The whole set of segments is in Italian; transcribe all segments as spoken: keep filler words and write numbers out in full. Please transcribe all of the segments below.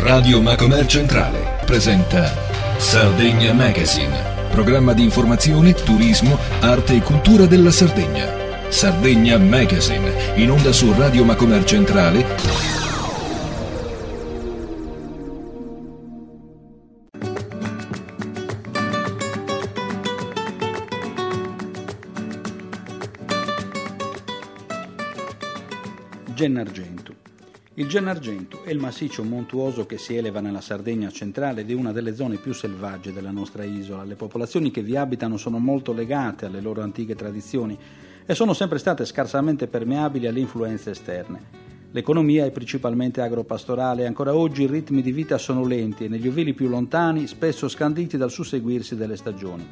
Radio Macomer Centrale presenta Sardegna Magazine, programma di informazione, turismo, arte e cultura della Sardegna. Sardegna Magazine, in onda su Radio Macomer Centrale. Gennargentu. Il Gennargentu è il massiccio montuoso che si eleva nella Sardegna centrale ed è una delle zone più selvagge della nostra isola. Le popolazioni che vi abitano sono molto legate alle loro antiche tradizioni e sono sempre state scarsamente permeabili alle influenze esterne. L'economia è principalmente agropastorale e ancora oggi i ritmi di vita sono lenti e negli ovili più lontani spesso scanditi dal susseguirsi delle stagioni.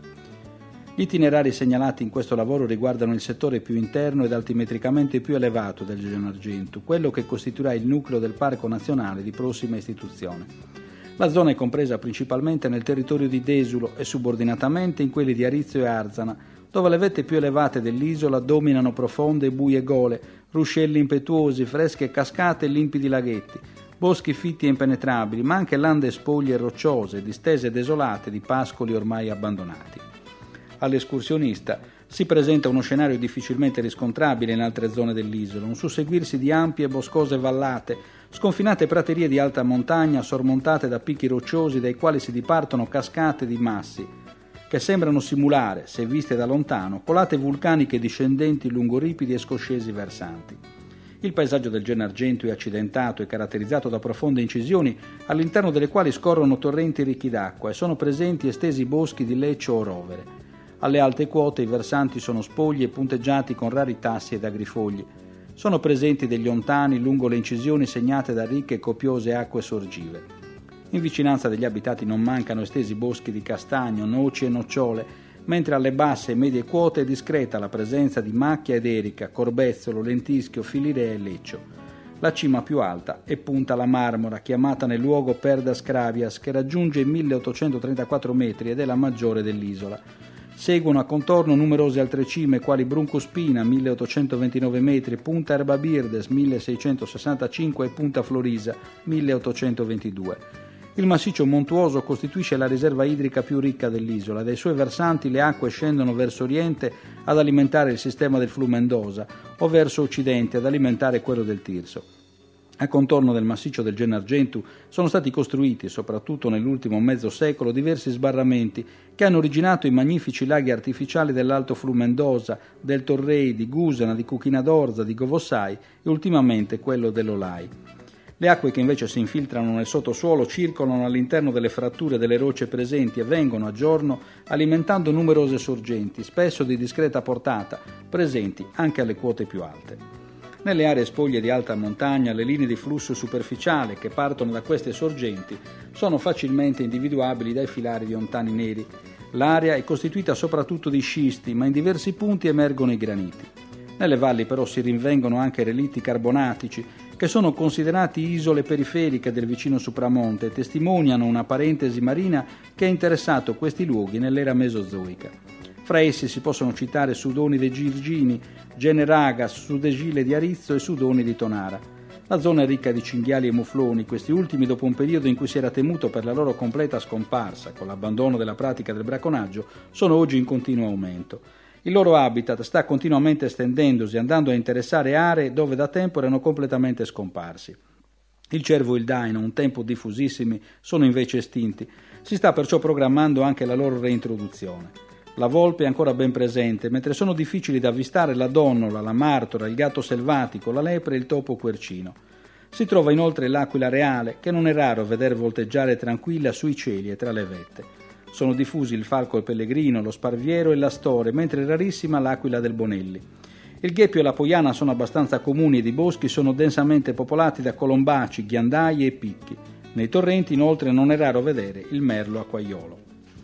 Gli itinerari segnalati in questo lavoro riguardano il settore più interno ed altimetricamente più elevato del Gennargentu, quello che costituirà il nucleo del Parco Nazionale di prossima istituzione. La zona è compresa principalmente nel territorio di Desulo e subordinatamente in quelli di Arizzo e Arzana, dove le vette più elevate dell'isola dominano profonde e buie gole, ruscelli impetuosi, fresche cascate e limpidi laghetti, boschi fitti e impenetrabili, ma anche lande spoglie e rocciose, distese e desolate di pascoli ormai abbandonati. All'escursionista si presenta uno scenario difficilmente riscontrabile in altre zone dell'isola, un susseguirsi di ampie boscose vallate, sconfinate praterie di alta montagna sormontate da picchi rocciosi dai quali si dipartono cascate di massi, che sembrano simulare, se viste da lontano, colate vulcaniche discendenti lungo ripidi e scoscesi versanti. Il paesaggio del Gennargentu è accidentato e caratterizzato da profonde incisioni all'interno delle quali scorrono torrenti ricchi d'acqua e sono presenti estesi boschi di leccio o rovere. Alle alte quote i versanti sono spogli e punteggiati con rari tassi ed agrifogli. Sono presenti degli ontani lungo le incisioni segnate da ricche e copiose acque sorgive. In vicinanza degli abitati non mancano estesi boschi di castagno, noci e nocciole, mentre alle basse e medie quote è discreta la presenza di macchia ed erica, corbezzolo, lentischio, filirea e leccio. La cima più alta è Punta la Marmora, chiamata nel luogo Perdas Cravias, che raggiunge i milleottocentotrentaquattro metri ed è la maggiore dell'isola. Seguono a contorno numerose altre cime quali Bruncospina, milleottocentoventinove metri, Punta Erbabirdes, milleseicentosessantacinque e Punta Florisa, milleottocentoventidue. Il massiccio montuoso costituisce la riserva idrica più ricca dell'isola. Dai suoi versanti le acque scendono verso oriente ad alimentare il sistema del Flumendosa o verso occidente ad alimentare quello del Tirso. A contorno del massiccio del Gennargentu sono stati costruiti, soprattutto nell'ultimo mezzo secolo, diversi sbarramenti che hanno originato i magnifici laghi artificiali dell'Alto Flumendosa, del Torrei, di Gusana, di Cuchina d'Orza, di Govossai e ultimamente quello dell'Olai. Le acque che invece si infiltrano nel sottosuolo circolano all'interno delle fratture delle rocce presenti e vengono a giorno alimentando numerose sorgenti, spesso di discreta portata, presenti anche alle quote più alte. Nelle aree spoglie di alta montagna le linee di flusso superficiale che partono da queste sorgenti sono facilmente individuabili dai filari di ontani neri. L'area è costituita soprattutto di scisti, ma in diversi punti emergono i graniti. Nelle valli però si rinvengono anche relitti carbonatici che sono considerati isole periferiche del vicino Supramonte e testimoniano una parentesi marina che ha interessato questi luoghi nell'era mesozoica. Fra essi si possono citare Sudoni dei Girgini, Generagas, Sudegile di Arizzo e Sudoni di Tonara. La zona è ricca di cinghiali e mufloni, questi ultimi dopo un periodo in cui si era temuto per la loro completa scomparsa, con l'abbandono della pratica del bracconaggio, sono oggi in continuo aumento. Il loro habitat sta continuamente estendendosi, andando a interessare aree dove da tempo erano completamente scomparsi. Il cervo e il daino, un tempo diffusissimi, sono invece estinti. Si sta perciò programmando anche la loro reintroduzione. La volpe è ancora ben presente, mentre sono difficili da avvistare la donnola, la martora, il gatto selvatico, la lepre e il topo quercino. Si trova inoltre l'aquila reale, che non è raro vedere volteggiare tranquilla sui cieli e tra le vette. Sono diffusi il falco e pellegrino, lo sparviero e l'astore, mentre è rarissima l'aquila del Bonelli. Il gheppio e la poiana sono abbastanza comuni ed i boschi sono densamente popolati da colombaci, ghiandaie e picchi. Nei torrenti inoltre non è raro vedere il merlo acquaiolo.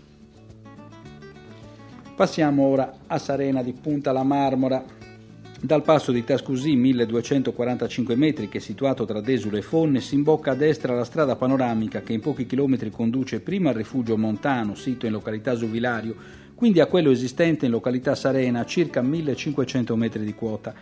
Passiamo ora a Sarena di Punta la Marmora. Dal passo di Tascusì, milleduecentoquarantacinque metri, che è situato tra Desulo e Fonne, si imbocca a destra la strada panoramica che in pochi chilometri conduce prima al rifugio montano, sito in località Suvilario, quindi a quello esistente in località Sarena a circa millecinquecento metri di quota.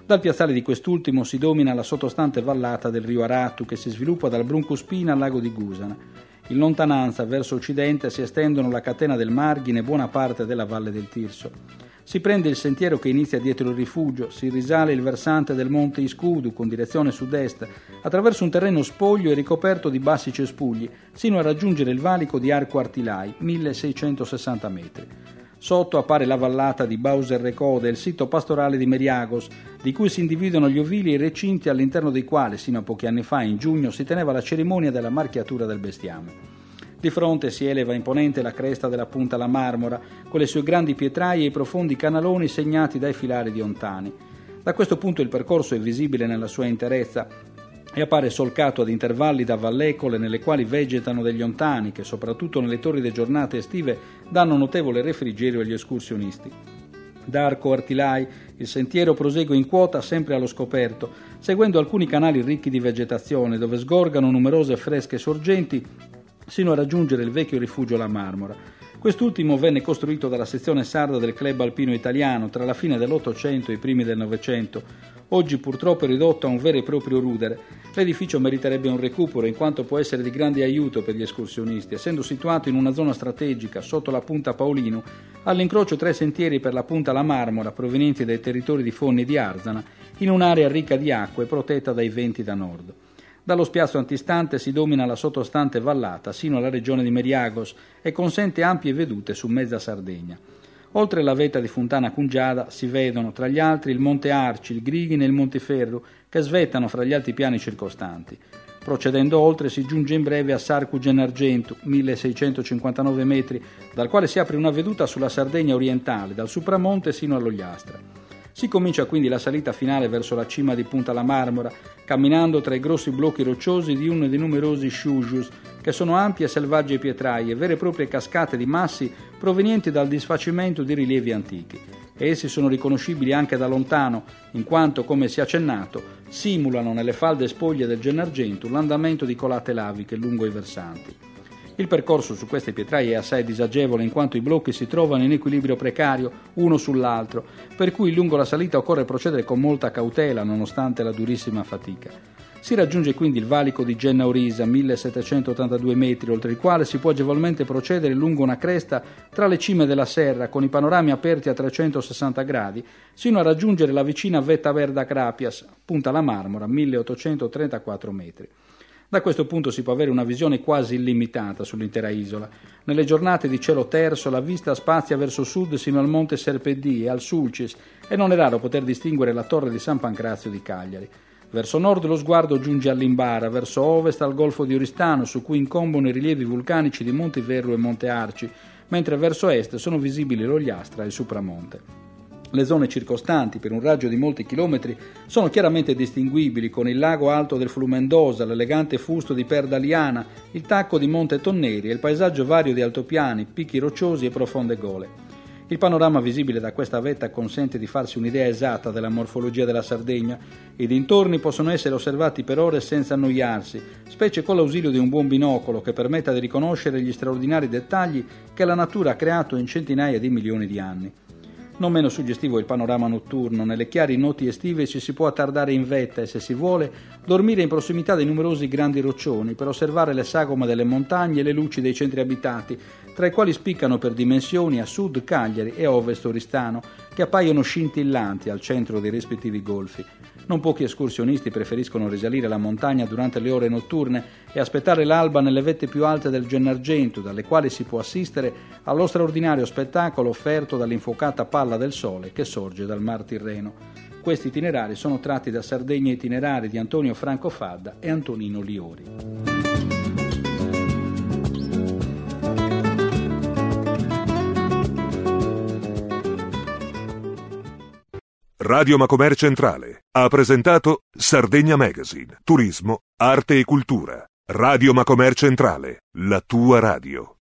Dal piazzale di quest'ultimo si domina la sottostante vallata del rio Aratu che si sviluppa dal Bruncuspina al lago di Gusana. In lontananza, verso occidente, si estendono la catena del Marghine e buona parte della valle del Tirso. Si prende il sentiero che inizia dietro il rifugio, si risale il versante del monte Iscudu con direzione sud-est, attraverso un terreno spoglio e ricoperto di bassi cespugli, sino a raggiungere il valico di Arco Artilai, milleseicentosessanta metri. Sotto appare la vallata di Bauser Recode e il sito pastorale di Meriagos, di cui si individuano gli ovili e i recinti all'interno dei quali, sino a pochi anni fa, in giugno, si teneva la cerimonia della marchiatura del bestiame. Di fronte si eleva imponente la cresta della Punta La Marmora, con le sue grandi pietraie e i profondi canaloni segnati dai filari di ontani. Da questo punto il percorso è visibile nella sua interezza e appare solcato ad intervalli da vallecole nelle quali vegetano degli ontani che, soprattutto nelle torride giornate estive, danno notevole refrigerio agli escursionisti. Da Arco Artilai il sentiero prosegue in quota sempre allo scoperto, seguendo alcuni canali ricchi di vegetazione dove sgorgano numerose fresche sorgenti sino a raggiungere il vecchio rifugio La Marmora. Quest'ultimo venne costruito dalla sezione sarda del Club Alpino Italiano tra la fine dell'Ottocento e i primi del Novecento. Oggi purtroppo è ridotto a un vero e proprio rudere. L'edificio meriterebbe un recupero in quanto può essere di grande aiuto per gli escursionisti, essendo situato in una zona strategica sotto la Punta Paolino, all'incrocio tra i sentieri per la Punta La Marmora provenienti dai territori di Fonni e di Arzana, in un'area ricca di acqua e protetta dai venti da nord. Dallo spiazzo antistante si domina la sottostante vallata sino alla regione di Meriagos e consente ampie vedute su mezza Sardegna. Oltre la vetta di Fontana Cungiada si vedono, tra gli altri, il Monte Arci, il Grighine e il Monteferru, che svettano fra gli altipiani circostanti. Procedendo oltre si giunge in breve a Sarcu Gennargentu, milleseicentocinquantanove metri, dal quale si apre una veduta sulla Sardegna orientale, dal Supramonte sino all'Ogliastra. Si comincia quindi la salita finale verso la cima di Punta La Marmora, camminando tra i grossi blocchi rocciosi di uno dei numerosi sciugius, che sono ampie e selvagge pietraie, vere e proprie cascate di massi provenienti dal disfacimento di rilievi antichi. E essi sono riconoscibili anche da lontano, in quanto, come si è accennato, simulano nelle falde spoglie del Gennargentu l'andamento di colate laviche lungo i versanti. Il percorso su queste pietraie è assai disagevole in quanto i blocchi si trovano in equilibrio precario uno sull'altro, per cui lungo la salita occorre procedere con molta cautela nonostante la durissima fatica. Si raggiunge quindi il valico di Gennaurisa, millesettecentottantadue metri, oltre il quale si può agevolmente procedere lungo una cresta tra le cime della serra con i panorami aperti a trecentosessanta gradi, sino a raggiungere la vicina Vetta Verda Crapias, Punta La Marmora, milleottocentotrentaquattro metri. Da questo punto si può avere una visione quasi illimitata sull'intera isola. Nelle giornate di cielo terso la vista spazia verso sud sino al monte Serpedì e al Sulcis e non è raro poter distinguere la torre di San Pancrazio di Cagliari. Verso nord lo sguardo giunge all'Imbara, verso ovest al golfo di Oristano su cui incombono i rilievi vulcanici di Monte Verru e Monte Arci, mentre verso est sono visibili l'Ogliastra e il Supramonte. Le zone circostanti, per un raggio di molti chilometri, sono chiaramente distinguibili con il lago alto del Flumendosa, l'elegante fusto di Perdaliana, il tacco di Monte Tonneri e il paesaggio vario di altopiani, picchi rocciosi e profonde gole. Il panorama visibile da questa vetta consente di farsi un'idea esatta della morfologia della Sardegna. I dintorni possono essere osservati per ore senza annoiarsi, specie con l'ausilio di un buon binocolo che permetta di riconoscere gli straordinari dettagli che la natura ha creato in centinaia di milioni di anni. Non meno suggestivo è il panorama notturno. Nelle chiare notti estive ci si può attardare in vetta e, se si vuole, dormire in prossimità dei numerosi grandi roccioni per osservare le sagome delle montagne e le luci dei centri abitati, tra i quali spiccano per dimensioni a sud Cagliari e a ovest Oristano, che appaiono scintillanti al centro dei rispettivi golfi. Non pochi escursionisti preferiscono risalire la montagna durante le ore notturne e aspettare l'alba nelle vette più alte del Gennargentu, dalle quali si può assistere allo straordinario spettacolo offerto dall'infuocata palla del sole che sorge dal Mar Tirreno. Questi itinerari sono tratti da Sardegna Itinerari di Antonio Franco Fadda e Antonino Liori. Radio Macomer Centrale ha presentato Sardegna Magazine, turismo, arte e cultura. Radio Macomer Centrale, la tua radio.